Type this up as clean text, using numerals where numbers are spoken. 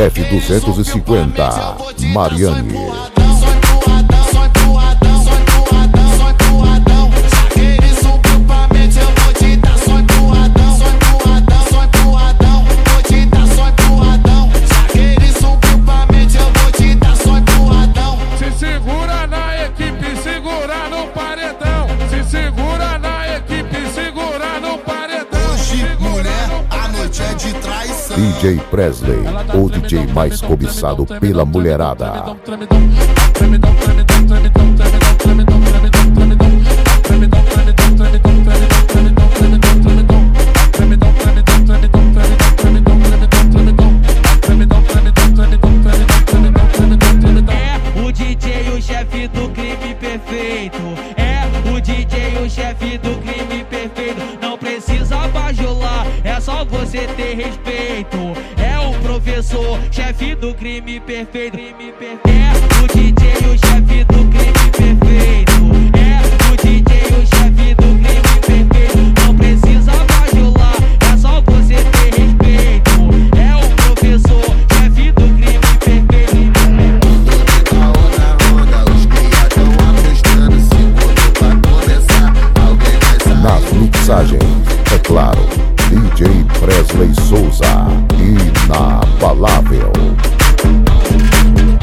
F250, Mariane. DJ Presley, o DJ mais cobiçado pela mulherada. É o DJ, o chefe do crime perfeito. É o DJ, o chefe do crime perfeito. Não precisa bajular, é só você ter respeito. É o professor, chefe do crime perfeito. É o DJ, o chefe do crime perfeito.